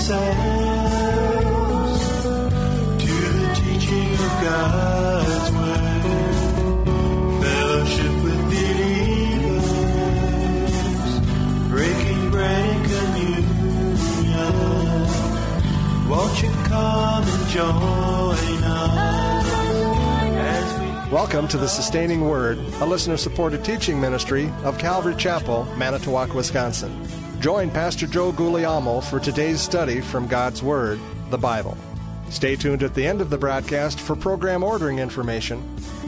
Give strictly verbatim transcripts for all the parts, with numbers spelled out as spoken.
ourselves to the teaching of God's word, fellowship with believers, breaking bread and communion. Won't you come and join us as we... Welcome to the Sustaining Word, a listener-supported teaching ministry of Calvary Chapel, Manitowoc, Wisconsin. Join Pastor Joe Guglielmo for today's study from God's Word, the Bible. Stay tuned at the end of the broadcast for program ordering information.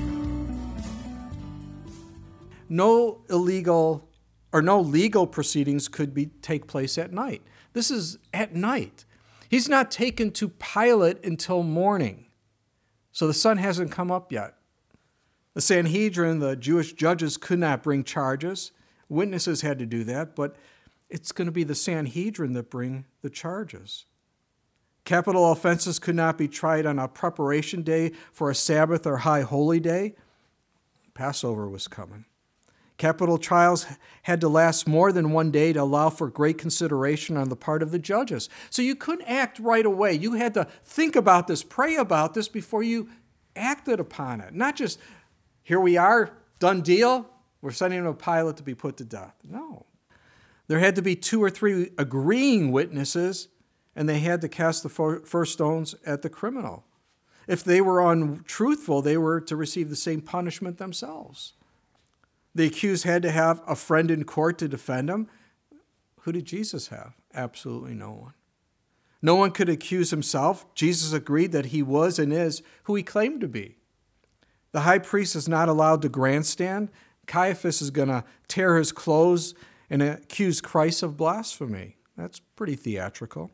No illegal or no legal proceedings could be take place at night. This is at night. He's not taken to Pilate until morning. So the sun hasn't come up yet. The Sanhedrin, the Jewish judges, could not bring charges. Witnesses had to do that, but it's going to be the Sanhedrin that bring the charges. Capital offenses could not be tried on a preparation day for a Sabbath or high holy day. Passover was coming. Capital trials had to last more than one day to allow for great consideration on the part of the judges. So you couldn't act right away. You had to think about this, pray about this before you acted upon it. Not just, here we are, done deal, we're sending him to Pilate to be put to death. No. There had to be two or three agreeing witnesses, and they had to cast the first stones at the criminal. If they were untruthful, they were to receive the same punishment themselves. The accused had to have a friend in court to defend him. Who did Jesus have? Absolutely no one. No one could accuse himself. Jesus agreed that he was and is who he claimed to be. The high priest is not allowed to grandstand. Caiaphas is going to tear his clothes and accuse Christ of blasphemy. That's pretty theatrical.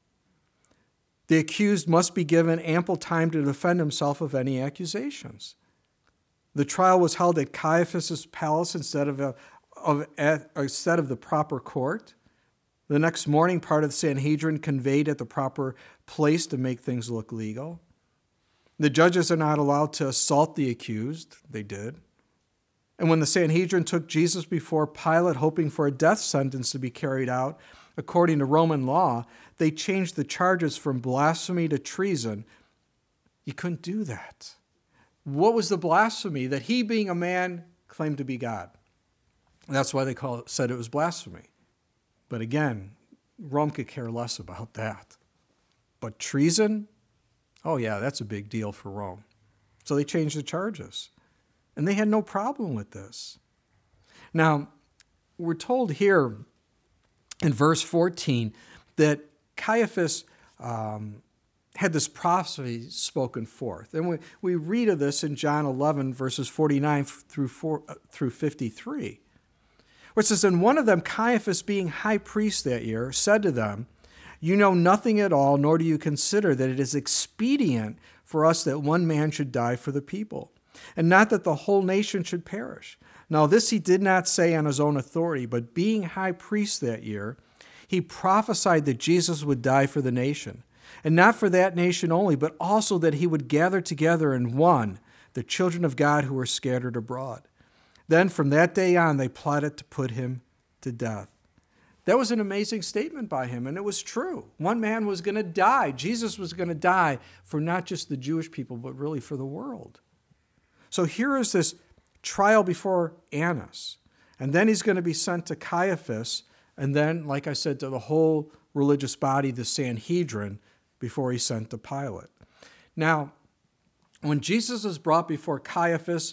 The accused must be given ample time to defend himself of any accusations. The trial was held at Caiaphas' palace instead of, a, of, at, instead of the proper court. The next morning, part of the Sanhedrin conveyed at the proper place to make things look legal. The judges are not allowed to assault the accused. They did. And when the Sanhedrin took Jesus before Pilate, hoping for a death sentence to be carried out, according to Roman law, they changed the charges from blasphemy to treason. You couldn't do that. What was the blasphemy? That he, being a man, claimed to be God. That's why they call it, said it was blasphemy. But again, Rome could care less about that. But treason? Oh yeah, that's a big deal for Rome. So they changed the charges. And they had no problem with this. Now, we're told here in verse fourteen that Caiaphas um, had this prophecy spoken forth. And we, we read of this in John eleven, verses forty-nine through, four, uh, through fifty-three, where it says, "And one of them, Caiaphas, being high priest that year, said to them, 'You know nothing at all, nor do you consider that it is expedient for us that one man should die for the people, and not that the whole nation should perish.' Now this he did not say on his own authority, but being high priest that year, he prophesied that Jesus would die for the nation, and not for that nation only, but also that he would gather together in one the children of God who were scattered abroad. Then from that day on, they plotted to put him to death." That was an amazing statement by him, and it was true. One man was going to die. Jesus was going to die for not just the Jewish people, but really for the world. So here is this trial before Annas, and then he's going to be sent to Caiaphas, and then, like I said, to the whole religious body, the Sanhedrin, before he's sent to Pilate. Now, when Jesus is brought before Caiaphas,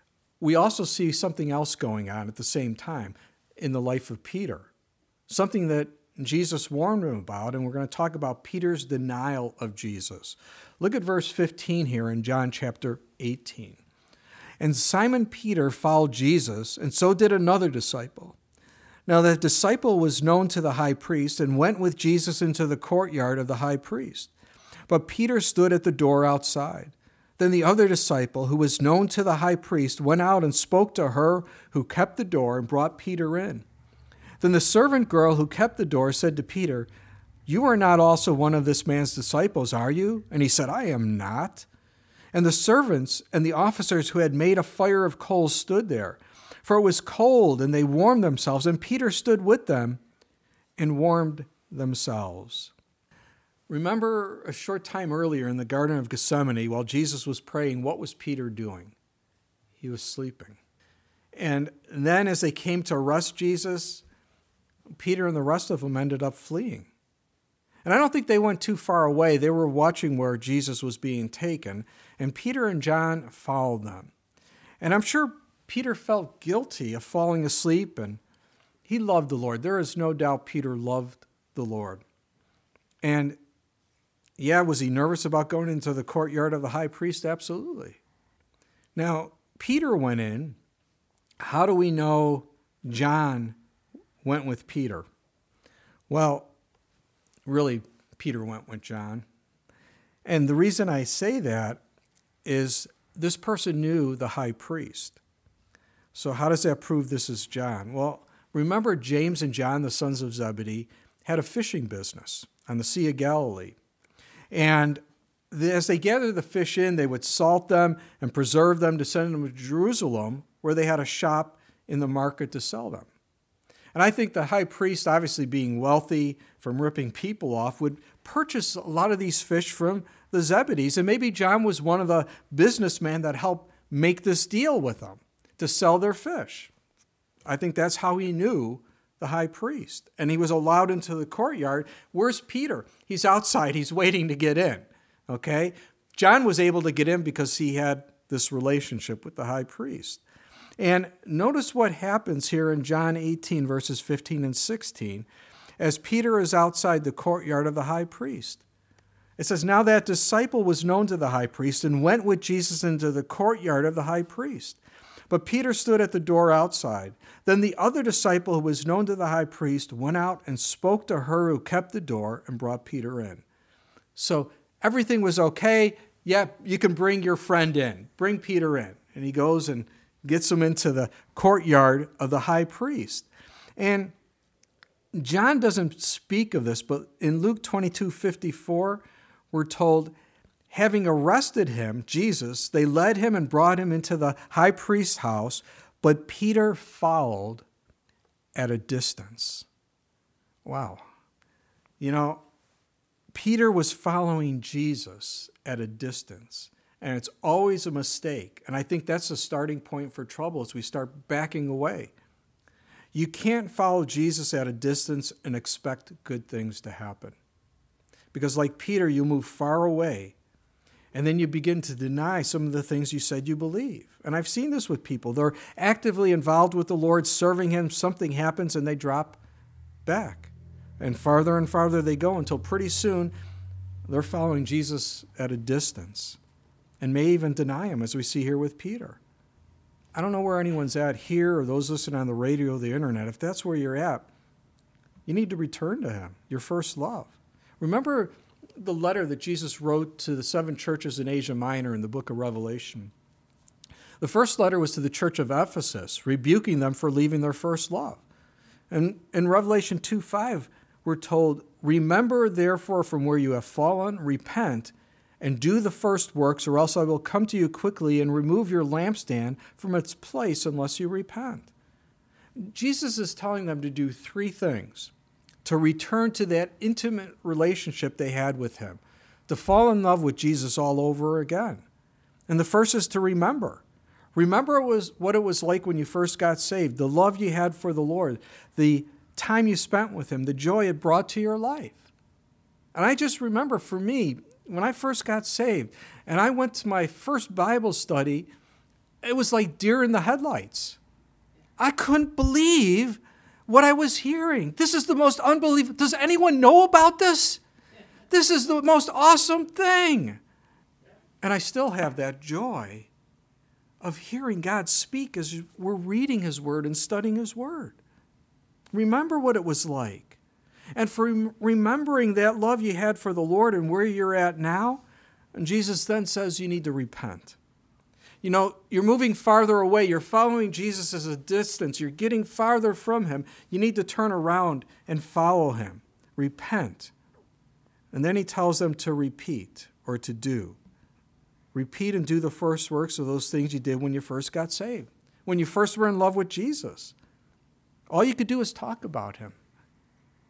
we also see something else going on at the same time in the life of Peter, something that Jesus warned him about, and we're going to talk about Peter's denial of Jesus. Look at verse fifteen here in John chapter eighteen. "And Simon Peter followed Jesus, and so did another disciple. Now that disciple was known to the high priest and went with Jesus into the courtyard of the high priest. But Peter stood at the door outside. Then the other disciple, who was known to the high priest, went out and spoke to her who kept the door and brought Peter in. Then the servant girl who kept the door said to Peter, 'You are not also one of this man's disciples, are you?' And he said, 'I am not.' And the servants and the officers who had made a fire of coals stood there, for it was cold, and they warmed themselves, and Peter stood with them and warmed themselves." Remember a short time earlier in the Garden of Gethsemane, while Jesus was praying, what was Peter doing? He was sleeping. And then as they came to arrest Jesus, Peter and the rest of them ended up fleeing. And I don't think they went too far away. They were watching where Jesus was being taken, and Peter and John followed them. And I'm sure Peter felt guilty of falling asleep, and he loved the Lord. There is no doubt Peter loved the Lord. And yeah, was he nervous about going into the courtyard of the high priest? Absolutely. Now, Peter went in. How do we know John went with Peter? Well, really, Peter went with John. And the reason I say that is this person knew the high priest. So how does that prove this is John? Well, remember James and John, the sons of Zebedee, had a fishing business on the Sea of Galilee. And as they gathered the fish in, they would salt them and preserve them to send them to Jerusalem, where they had a shop in the market to sell them. And I think the high priest, obviously being wealthy from ripping people off, would purchase a lot of these fish from the Zebedees. And maybe John was one of the businessmen that helped make this deal with them to sell their fish. I think that's how he knew the high priest. And he was allowed into the courtyard. Where's Peter? He's outside. He's waiting to get in. Okay? John was able to get in because he had this relationship with the high priest. And notice what happens here in John eighteen, verses fifteen and sixteen, as Peter is outside the courtyard of the high priest. It says, "Now that disciple was known to the high priest and went with Jesus into the courtyard of the high priest. But Peter stood at the door outside. Then the other disciple who was known to the high priest went out and spoke to her who kept the door and brought Peter in." So everything was okay. Yeah, you can bring your friend in. Bring Peter in. And he goes and gets him into the courtyard of the high priest. And John doesn't speak of this, but in Luke twenty-two fifty-four, we're told, having arrested him, Jesus, they led him and brought him into the high priest's house, but Peter followed at a distance. Wow. You know, Peter was following Jesus at a distance. And it's always a mistake. And I think that's the starting point for trouble as we start backing away. You can't follow Jesus at a distance and expect good things to happen. Because like Peter, you move far away, and then you begin to deny some of the things you said you believe. And I've seen this with people. They're actively involved with the Lord, serving Him. Something happens, and they drop back. And farther and farther they go until pretty soon they're following Jesus at a distance, and may even deny him, as we see here with Peter. I don't know where anyone's at here or those listening on the radio or the internet. If that's where you're at, you need to return to him, your first love. Remember the letter that Jesus wrote to the seven churches in Asia Minor in the book of Revelation. The first letter was to the church of Ephesus, rebuking them for leaving their first love. And in Revelation two five, we're told, "Remember therefore from where you have fallen, repent, and do the first works, or else I will come to you quickly and remove your lampstand from its place unless you repent." Jesus is telling them to do three things: to return to that intimate relationship they had with him, to fall in love with Jesus all over again. And the first is to remember. Remember it was what it was like when you first got saved, the love you had for the Lord, the time you spent with him, the joy it brought to your life. And I just remember for me, when I first got saved and I went to my first Bible study, it was like deer in the headlights. I couldn't believe what I was hearing. This is the most unbelievable. Does anyone know about this? This is the most awesome thing. And I still have that joy of hearing God speak as we're reading his word and studying his word. Remember what it was like. And for remembering that love you had for the Lord and where you're at now, and Jesus then says you need to repent. You know, you're moving farther away. You're following Jesus as a distance. You're getting farther from him. You need to turn around and follow him. Repent. And then he tells them to repeat or to do. Repeat and do the first works of those things you did when you first got saved, when you first were in love with Jesus. All you could do is talk about him.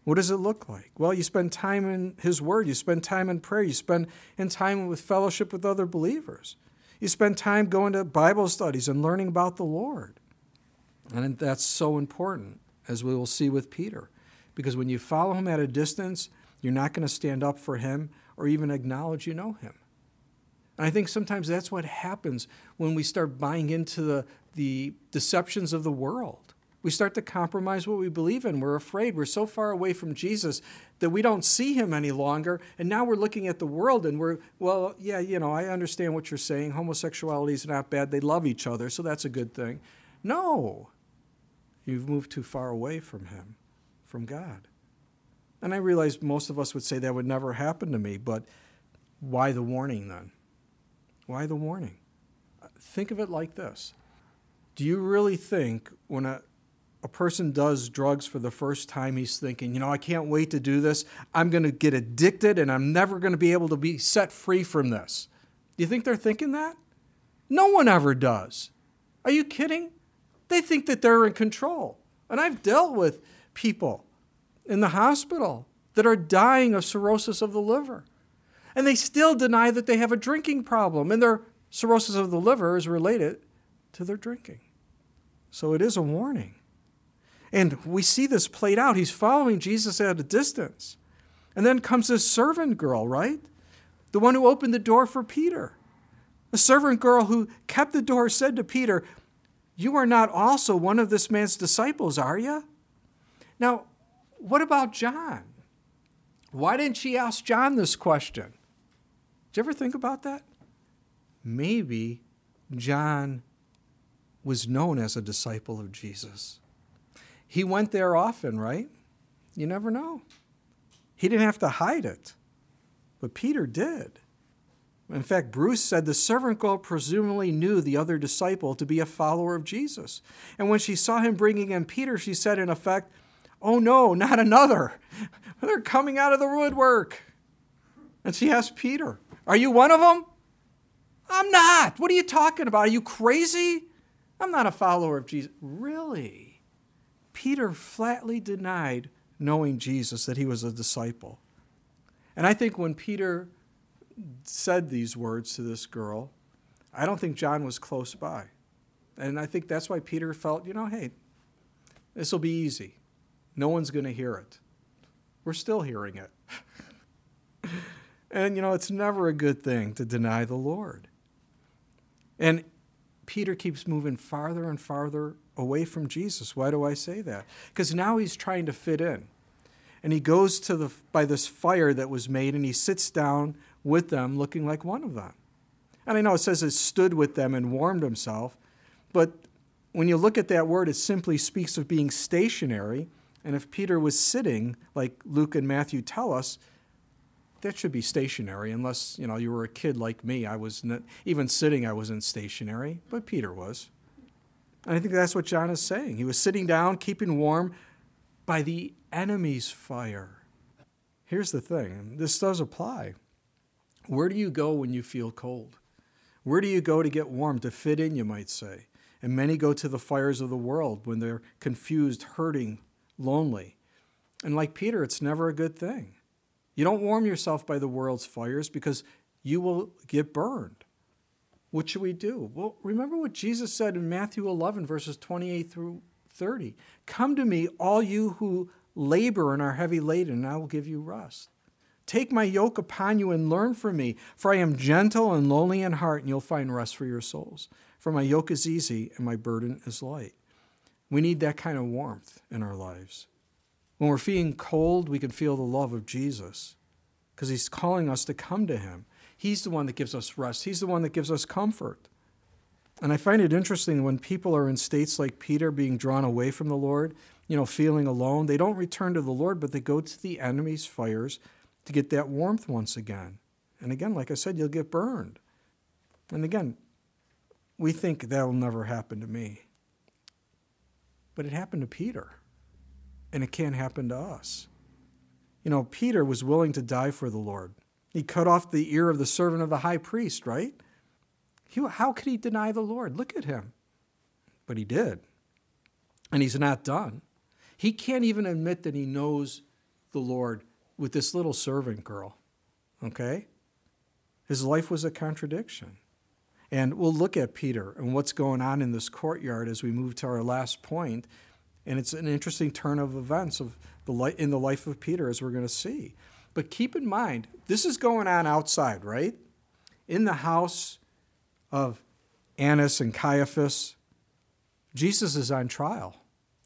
What does it look like? Well, you spend time in His Word. You spend time in prayer. You spend in time with fellowship with other believers. You spend time going to Bible studies and learning about the Lord. And that's so important, as we will see with Peter. Because when you follow Him at a distance, you're not going to stand up for Him or even acknowledge you know Him. And I think sometimes that's what happens when we start buying into the, the deceptions of the world. We start to compromise what we believe in. We're afraid. We're so far away from Jesus that we don't see Him any longer. And now we're looking at the world and we're, well, yeah, you know, I understand what you're saying. Homosexuality is not bad. They love each other, so that's a good thing. No. You've moved too far away from Him, from God. And I realize most of us would say that would never happen to me, but why the warning then? Why the warning? Think of it like this. Do you really think when a A person does drugs for the first time, he's thinking, you know, I can't wait to do this. I'm going to get addicted and I'm never going to be able to be set free from this. Do you think they're thinking that? No one ever does. Are you kidding? They think that they're in control. And I've dealt with people in the hospital that are dying of cirrhosis of the liver. And they still deny that they have a drinking problem. And their cirrhosis of the liver is related to their drinking. So it is a warning. And we see this played out. He's following Jesus at a distance. And then comes this servant girl, right? The one who opened the door for Peter. A servant girl who kept the door said to Peter, "You are not also one of this man's disciples, are you?" Now, what about John? Why didn't she ask John this question? Did you ever think about that? Maybe John was known as a disciple of Jesus. He went there often, right? You never know. He didn't have to hide it, but Peter did. In fact, Bruce said the servant girl presumably knew the other disciple to be a follower of Jesus. And when she saw him bringing in Peter, she said in effect, "Oh no, not another. They're coming out of the woodwork." And she asked Peter, "Are you one of them?" "I'm not. What are you talking about? Are you crazy? I'm not a follower of Jesus." Really? Peter flatly denied knowing Jesus, that he was a disciple. And I think when Peter said these words to this girl, I don't think John was close by. And I think that's why Peter felt, you know, hey, this will be easy. No one's going to hear it. We're still hearing it. And, you know, it's never a good thing to deny the Lord. And Peter keeps moving farther and farther away from Jesus. Why do I say that? Because now he's trying to fit in. And he goes to the by this fire that was made, and he sits down with them looking like one of them. And I know it says it stood with them and warmed himself, but when you look at that word, it simply speaks of being stationary. And if Peter was sitting, like Luke and Matthew tell us, that should be stationary, unless, you know, you were a kid like me. I was not, even sitting, I wasn't stationary, but Peter was. And I think that's what John is saying. He was sitting down, keeping warm by the enemy's fire. Here's the thing, and this does apply. Where do you go when you feel cold? Where do you go to get warm, to fit in, you might say? And many go to the fires of the world when they're confused, hurting, lonely. And like Peter, it's never a good thing. You don't warm yourself by the world's fires because you will get burned. What should we do? Well, remember what Jesus said in Matthew eleven, verses twenty-eight through thirty. "Come to me, all you who labor and are heavy laden, and I will give you rest. Take my yoke upon you and learn from me, for I am gentle and lowly in heart, and you'll find rest for your souls. For my yoke is easy and my burden is light." We need that kind of warmth in our lives. When we're feeling cold, we can feel the love of Jesus because he's calling us to come to him. He's the one that gives us rest. He's the one that gives us comfort. And I find it interesting when people are in states like Peter, being drawn away from the Lord, you know, feeling alone, they don't return to the Lord, but they go to the enemy's fires to get that warmth once again. And again, like I said, you'll get burned. And again, we think that'll never happen to me. But it happened to Peter. And it can happen to us. You know, Peter was willing to die for the Lord. He cut off the ear of the servant of the high priest, right? He, how could he deny the Lord? Look at him. But he did. And he's not done. He can't even admit that he knows the Lord with this little servant girl, okay? His life was a contradiction. And we'll look at Peter and what's going on in this courtyard as we move to our last point. And it's an interesting turn of events of the li- in the life of Peter, as we're going to see. But keep in mind, this is going on outside, right? In the house of Annas and Caiaphas, Jesus is on trial.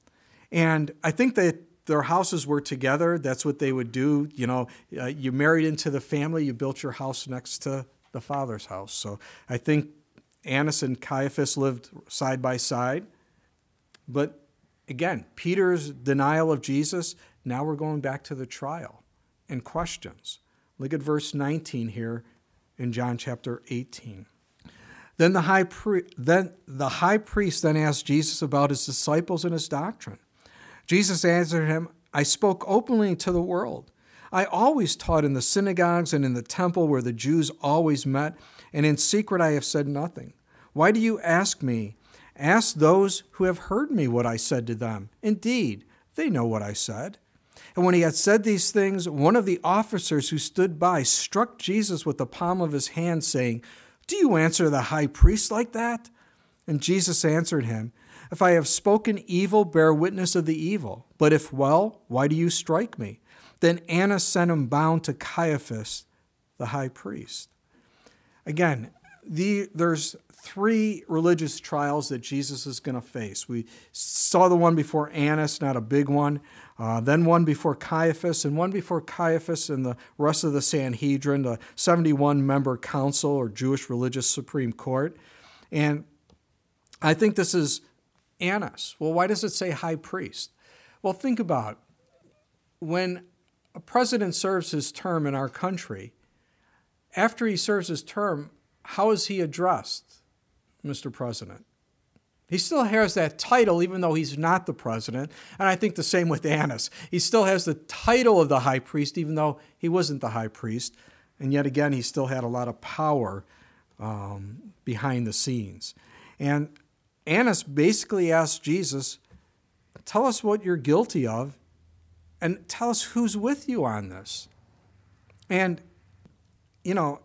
And I think that their houses were together. That's what they would do. You know, uh, you married into the family, you built your house next to the Father's house. So I think Annas and Caiaphas lived side by side. But again, Peter's denial of Jesus, now we're going back to the trial and questions. Look at verse nineteen here in John chapter eighteen. Then the high pri- then the high priest then asked Jesus about his disciples and his doctrine. Jesus answered him, I spoke openly to the world. I always taught in the synagogues and in the temple where the Jews always met, and in secret I have said nothing. Why do you ask me? Ask those who have heard me what I said to them. Indeed, they know what I said. And when he had said these things, one of the officers who stood by struck Jesus with the palm of his hand, saying, Do you answer the high priest like that? And Jesus answered him, If I have spoken evil, bear witness of the evil. But if well, why do you strike me? Then Annas sent him bound to Caiaphas, the high priest. Again, the, there's three religious trials that Jesus is going to face. We saw the one before Annas, not a big one, uh, then one before Caiaphas, and one before Caiaphas and the rest of the Sanhedrin, the seventy-one member council or Jewish religious Supreme Court. And I think this is Annas. Well, why does it say high priest? Well, think about it. When a president serves his term in our country, after he serves his term, how is he addressed, Mister President? He still has that title even though he's not the president. And I think the same with Annas. He still has the title of the high priest even though he wasn't the high priest. And yet again, he still had a lot of power um, behind the scenes. And Annas basically asked Jesus, tell us what you're guilty of and tell us who's with you on this. And, you know,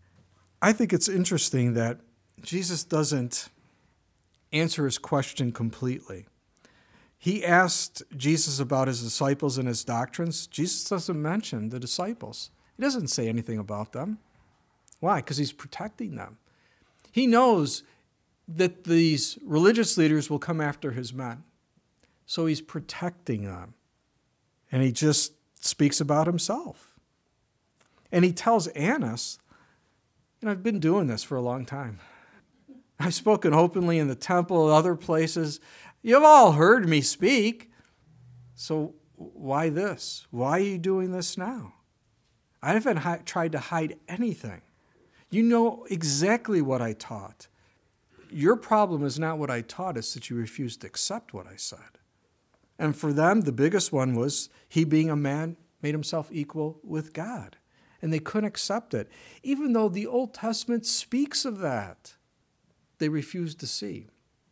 I think it's interesting that Jesus doesn't answer his question completely. He asked Jesus about his disciples and his doctrines. Jesus doesn't mention the disciples. He doesn't say anything about them. Why? Because he's protecting them. He knows that these religious leaders will come after his men. So he's protecting them. And he just speaks about himself. And he tells Annas, and I've been doing this for a long time. I've spoken openly in the temple, other places. You've all heard me speak. So why this? Why are you doing this now? I haven't hi- tried to hide anything. You know exactly what I taught. Your problem is not what I taught, it's that you refused to accept what I said. And for them, the biggest one was he being a man made himself equal with God. And they couldn't accept it. Even though the Old Testament speaks of that, they refused to see.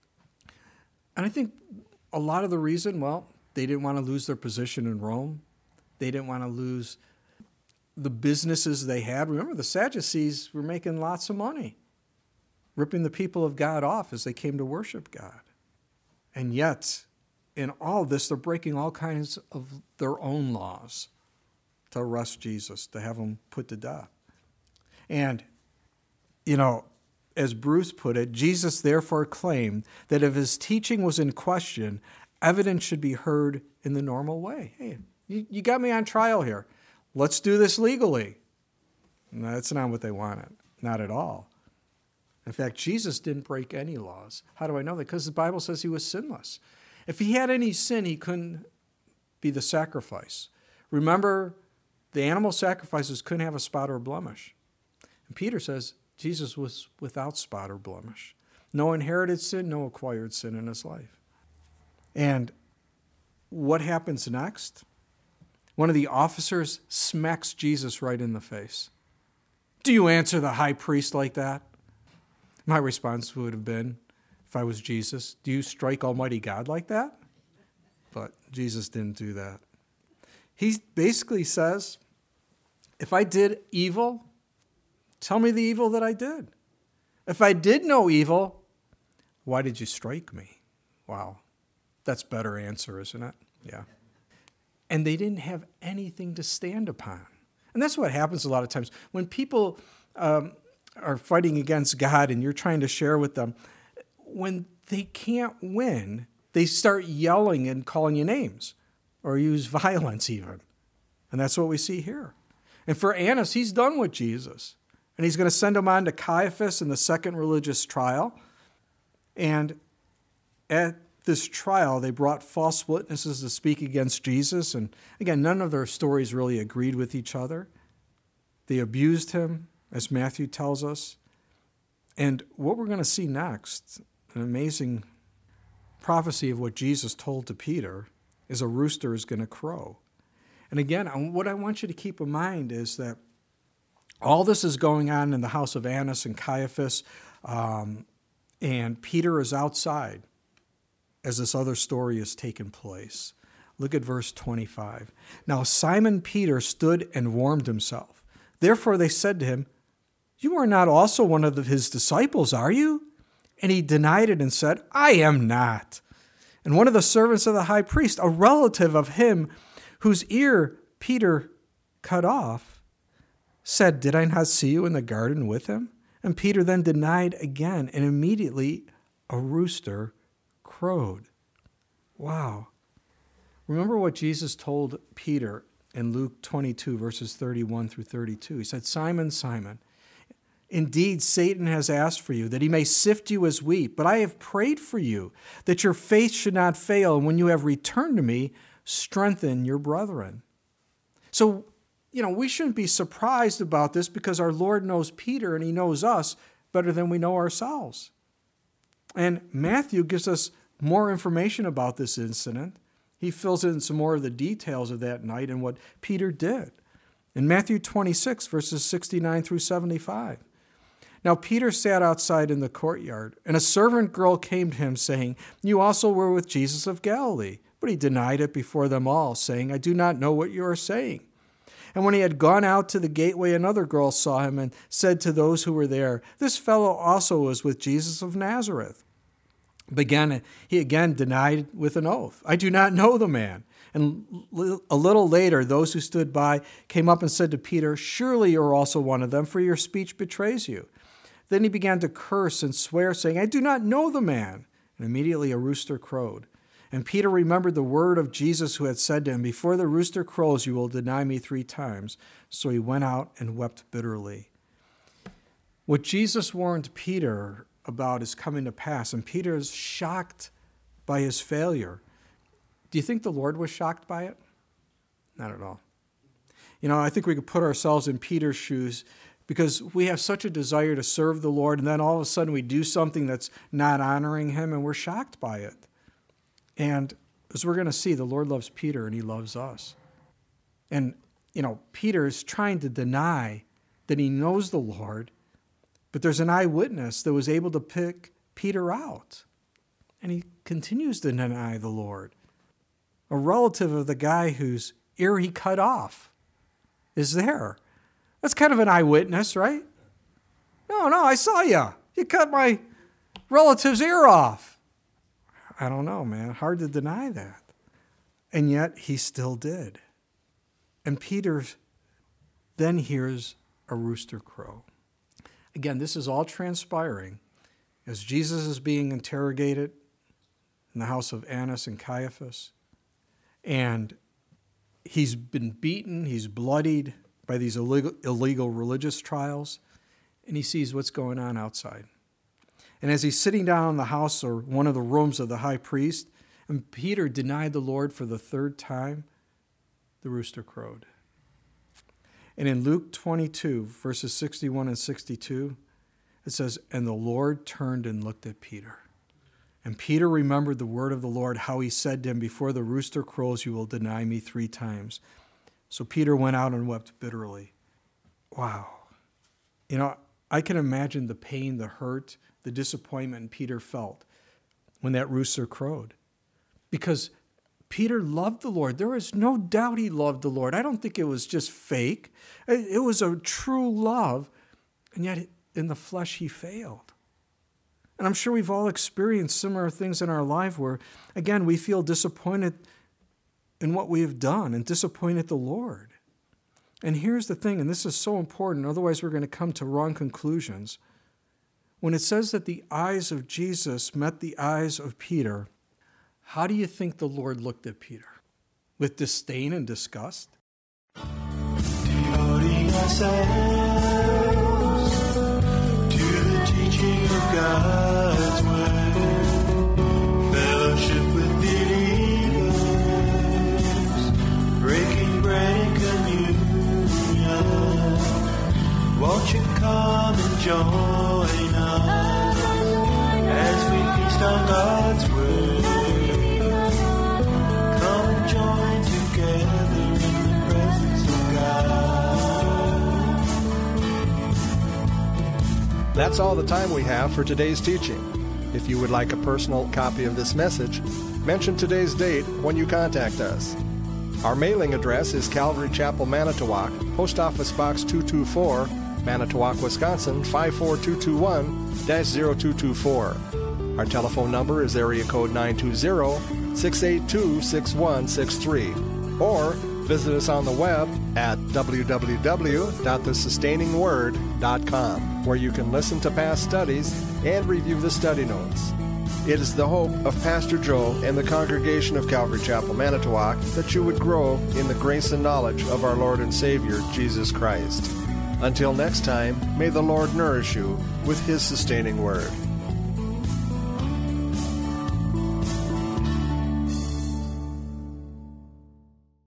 And I think a lot of the reason, well, they didn't want to lose their position in Rome. They didn't want to lose the businesses they had. Remember, the Sadducees were making lots of money, ripping the people of God off as they came to worship God. And yet, in all this, they're breaking all kinds of their own laws to arrest Jesus, to have him put to death. And, you know, as Bruce put it, Jesus therefore claimed that if his teaching was in question, evidence should be heard in the normal way. Hey, you, you got me on trial here. Let's do this legally. No, that's not what they wanted. Not at all. In fact, Jesus didn't break any laws. How do I know that? Because the Bible says he was sinless. If he had any sin, he couldn't be the sacrifice. Remember, the animal sacrifices couldn't have a spot or a blemish. And Peter says Jesus was without spot or blemish. No inherited sin, no acquired sin in his life. And what happens next? One of the officers smacks Jesus right in the face. Do you answer the high priest like that? My response would have been, if I was Jesus, do you strike Almighty God like that? But Jesus didn't do that. he basically says, if I did evil, tell me the evil that I did. If I did no evil, why did you strike me? Wow. That's a better answer, isn't it? Yeah. And they didn't have anything to stand upon. And that's what happens a lot of times. When people um, are fighting against God and you're trying to share with them, when they can't win, they start yelling and calling you names or use violence even. And that's what we see here. And for Annas, he's done with Jesus. And he's going to send him on to Caiaphas in the second religious trial. And at this trial, they brought false witnesses to speak against Jesus. And again, none of their stories really agreed with each other. They abused him, as Matthew tells us. And what we're going to see next, an amazing prophecy of what Jesus told to Peter, is a rooster is going to crow. And again, what I want you to keep in mind is that all this is going on in the house of Annas and Caiaphas, um, and Peter is outside as this other story is taking place. Look at verse twenty-five. Now Simon Peter stood and warmed himself. Therefore they said to him, you are not also one of his disciples, are you? And he denied it and said, I am not. And one of the servants of the high priest, a relative of him whose ear Peter cut off, said, did I not see you in the garden with him? And Peter then denied again, and immediately a rooster crowed. Wow. Remember what Jesus told Peter in Luke twenty-two, verses thirty-one through thirty-two. He said, Simon, Simon, indeed Satan has asked for you, that he may sift you as wheat, but I have prayed for you, that your faith should not fail, and when you have returned to me, strengthen your brethren. So, you know, we shouldn't be surprised about this because our Lord knows Peter and he knows us better than we know ourselves. And Matthew gives us more information about this incident. He fills in some more of the details of that night and what Peter did. In Matthew twenty-six, verses sixty-nine through seventy-five. Now Peter sat outside in the courtyard, and a servant girl came to him, saying, you also were with Jesus of Galilee. But he denied it before them all, saying, I do not know what you are saying. And when he had gone out to the gateway, another girl saw him and said to those who were there, this fellow also was with Jesus of Nazareth. Began, he again denied with an oath, I do not know the man. And a little later, those who stood by came up and said to Peter, surely you are also one of them, for your speech betrays you. Then he began to curse and swear, saying, I do not know the man. And immediately a rooster crowed. And Peter remembered the word of Jesus who had said to him, before the rooster crows, you will deny me three times. So he went out and wept bitterly. What Jesus warned Peter about is coming to pass, and Peter is shocked by his failure. Do you think the Lord was shocked by it? Not at all. You know, I think we could put ourselves in Peter's shoes because we have such a desire to serve the Lord, and then all of a sudden we do something that's not honoring him, and we're shocked by it. And as we're going to see, the Lord loves Peter and he loves us. And, you know, Peter is trying to deny that he knows the Lord, but there's an eyewitness that was able to pick Peter out. And he continues to deny the Lord. A relative of the guy whose ear he cut off is there. That's kind of an eyewitness, right? No, no, I saw you. You cut my relative's ear off. I don't know, man. Hard to deny that. And yet he still did. And Peter then hears a rooster crow. Again, this is all transpiring as Jesus is being interrogated in the house of Annas and Caiaphas. And he's been beaten, he's bloodied by these illegal, illegal religious trials, and he sees what's going on outside. And as he's sitting down in the house or one of the rooms of the high priest, and Peter denied the Lord for the third time, the rooster crowed. And in Luke twenty-two, verses sixty-one and sixty-two, it says, and the Lord turned and looked at Peter. And Peter remembered the word of the Lord, how he said to him, before the rooster crows, you will deny me three times. So Peter went out and wept bitterly. Wow. You know, I can imagine the pain, the hurt, the disappointment Peter felt when that rooster crowed. Because Peter loved the Lord. There is no doubt he loved the Lord. I don't think it was just fake. It was a true love, and yet in the flesh he failed. And I'm sure we've all experienced similar things in our life where, again, we feel disappointed in what we have done and disappointed the Lord. And here's the thing, and this is so important, otherwise we're going to come to wrong conclusions. When it says that the eyes of Jesus met the eyes of Peter, how do you think the Lord looked at Peter? With disdain and disgust? Devoting ourselves to the teaching of God's word, fellowship with believers, breaking bread and communion, won't you come and join us as we feast on God's word? Join together in the presence of God. That's all the time we have for today's teaching. If you would like a personal copy of this message, mention today's date when you contact us. Our mailing address is Calvary Chapel, Manitowoc, Post Office Box two two four, Manitowoc, Wisconsin five four two two one dash zero two two four. Our telephone number is area code nine two zero, six eight two, six one six three, or visit us on the web at w w w dot the sustaining word dot com, where you can listen to past studies and review the study notes. It is the hope of Pastor Joe and the congregation of Calvary Chapel, Manitowoc, that you would grow in the grace and knowledge of our Lord and Savior, Jesus Christ. Until next time, may the Lord nourish you with His sustaining word.